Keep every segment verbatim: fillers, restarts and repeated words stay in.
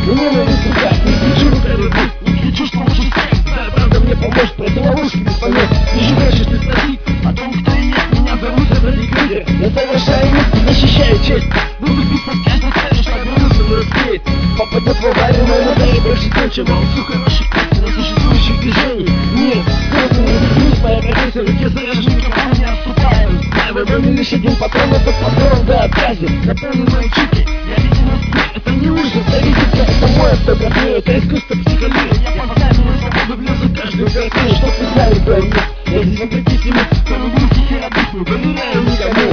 и ненависть в руках. Не кричу, рука любит, не кричу, что лучше всех. Да, правда мне поможет, против ловушки без помех. Вижу, хочешь ты спросить о том, кто и есть. Меня зовут Фредди Крюгер. Я совершаю миссию, защищаю честь. Буду биться с каждой целью, что вернуться не успеет. Попадет в аварию, но иногда я больше нечего. Всю хороших песен, существующих движений. Нет, просто не разъяснить, моя профессия. В руке заряжен микрофон, не отступаю. Знаю, в войне лишь один патрон, этот патрон до отказа. Напомню мои чики, я видел на сне. Это не ужас, а видится, это мой автограф. Это искусство психологии. Я поставил на свободу, влезу каждую картину. Чтоб вы знали, кто я есть. Я здесь вопреки всему, кто люблю стихи родных, не доверяю никому.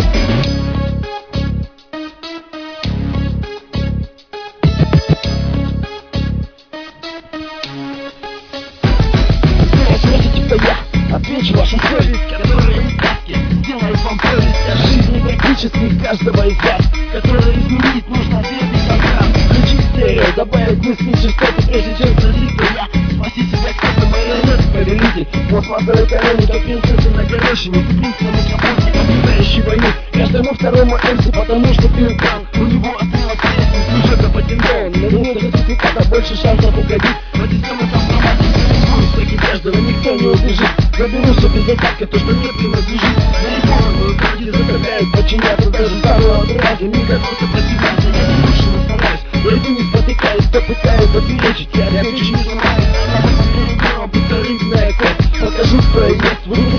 Отвечу вашу совесть, которая не сказки, сделает вам повесть о жизни практически каждого из вас, которая изменить нужно ответный контраст. Включи стерео, добавить мысли частоты, прежде чем сразиться я. Спаси себя, кто-то марионет, повелитель. Пластмассовые колени, как принцессы на горошине. Ты принц на микрофоне, наблюдающий войну. Каждому второму эмси, потому что ты упал. У него отрывок песни, сюжета патентован. На минут сертификата больше шансов уходить. Но система там в строке каждого никто не убежит. Заберу все без остатка, то, что мне принадлежит. Нарисованную партию заставляют подчиняться даже старого отряда. Никакого сопротивляться, я не лучше не стараюсь. Я иду не спотыкаюсь, кто пытается перечить. Я отвечу не сломаюсь, она по рынку, рыночная кость. Покажу, кто я есть,